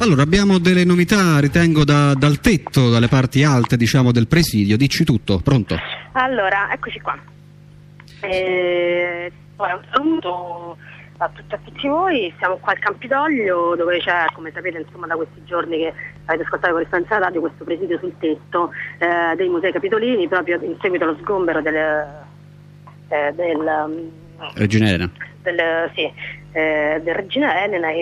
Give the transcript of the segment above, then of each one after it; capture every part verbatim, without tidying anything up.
Allora, abbiamo delle novità, ritengo, da, dal tetto, dalle parti alte, diciamo, del presidio. Dici tutto, pronto? Allora, eccoci qua. Eh, ora, un saluto a tutti, a tutti voi. Siamo qua al Campidoglio, dove c'è, come sapete, insomma, da questi giorni che avete ascoltato con Rispondenza Radio, questo presidio sul tetto eh, dei Musei Capitolini, proprio in seguito allo sgombero del... Eh, del um, Regina Elena. Del, sì, eh, del Regina Elena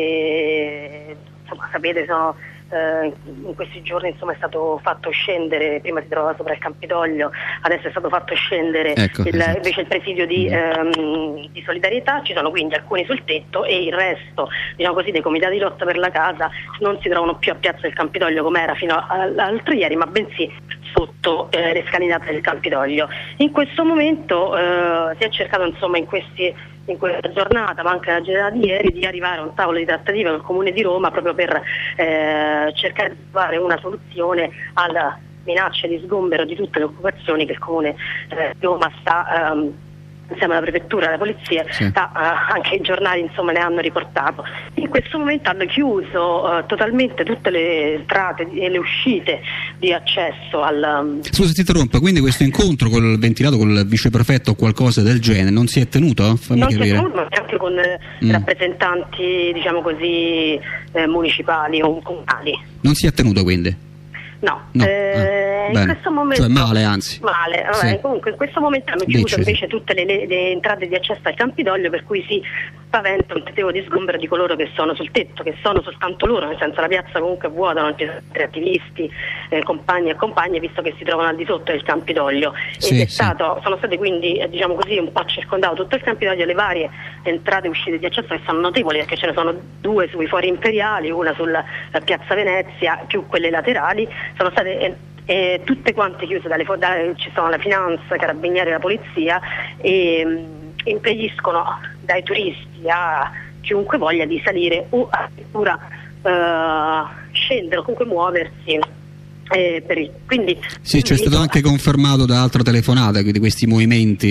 e insomma sapete sono eh, in questi giorni insomma è stato fatto scendere, prima si trovava sopra il Campidoglio, adesso è stato fatto scendere ecco, il, esatto. invece il presidio di, ehm, di solidarietà. Ci sono quindi alcuni sul tetto e il resto, diciamo così, dei comitati di lotta per la casa non si trovano più a Piazza del Campidoglio come era fino all'altro ieri, ma bensì sotto eh, le scalinate del Campidoglio. In questo momento eh, si è cercato insomma in questi in questa giornata, ma anche nella giornata di ieri, di arrivare a un tavolo di trattativa con il Comune di Roma proprio per eh, cercare di trovare una soluzione alla minaccia di sgombero di tutte le occupazioni che il Comune eh, di Roma sta ehm, insieme alla prefettura e alla polizia, sì. sta, uh, anche i giornali insomma ne hanno riportato. In questo momento hanno chiuso uh, totalmente tutte le entrate e le uscite di accesso al... Um... Scusa, ti interrompo, quindi questo incontro col ventilato col viceprefetto o qualcosa del genere non si è tenuto? Fammi non capire. si è tenuto, ma neanche con eh, mm. rappresentanti, diciamo così, eh, municipali o comunali. Non si è tenuto quindi? No, no. eh, ah, in questo momento cioè male anzi male, vabbè, sì. Comunque in questo momento hanno chiuso Dice, invece sì. tutte le, le, le entrate di accesso al Campidoglio, per cui si spaventa un tentativo di sgombero di coloro che sono sul tetto, che sono soltanto loro, nel senso la piazza comunque è vuota, non ci sono altri attivisti, eh, compagni e compagne, visto che si trovano al di sotto del Campidoglio. Sì, Ed è sì. stato, sono state quindi eh, diciamo così un po' circondato tutto il Campidoglio, le varie entrate e uscite di accesso che sono notevoli, perché ce ne sono due sui fori imperiali, una sulla eh, piazza Venezia, più quelle laterali, sono state eh, Eh, tutte quante chiuse, dalle, da, ci sono la finanza, i carabinieri e la polizia, e mh, impediscono dai turisti a chiunque voglia di salire o addirittura eh, scendere o comunque muoversi. Eh, per il, quindi sì, c'è stato anche confermato da altra telefonata di questi movimenti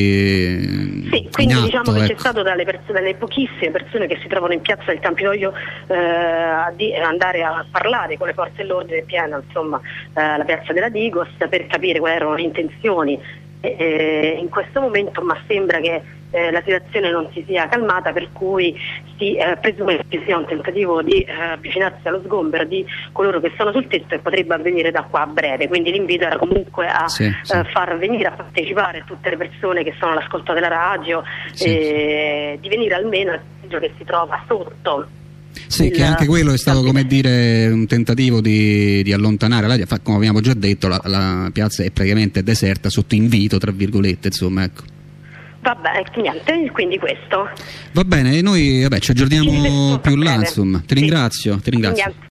sì, quindi in atto, diciamo che ecco. c'è stato dalle, pers- dalle pochissime persone che si trovano in piazza del Campidoglio eh, di andare a parlare con le forze dell'ordine piena, insomma eh, la piazza della Digos, per capire quali erano le intenzioni eh, in questo momento, ma sembra che eh, la situazione non si sia calmata, per cui si eh, presume che sia un tentativo di eh, avvicinarsi allo sgombero di coloro che sono sul tetto, e potrebbe avvenire da qua a breve. Quindi l'invito era comunque a sì, sì. Eh, far venire a partecipare tutte le persone che sono all'ascolto della radio, sì, eh, sì. di venire almeno al presidio che si trova sotto. Sì, il, che anche quello è stato, come dire, un tentativo di, di allontanare l'aria. Come abbiamo già detto, la, la piazza è praticamente deserta, sotto invito, tra virgolette, insomma, ecco. Vabbè, niente, quindi questo. Va bene, noi vabbè, ci aggiorniamo Ci più là, breve. insomma. Ti Sì. ringrazio, ti ringrazio. Niente.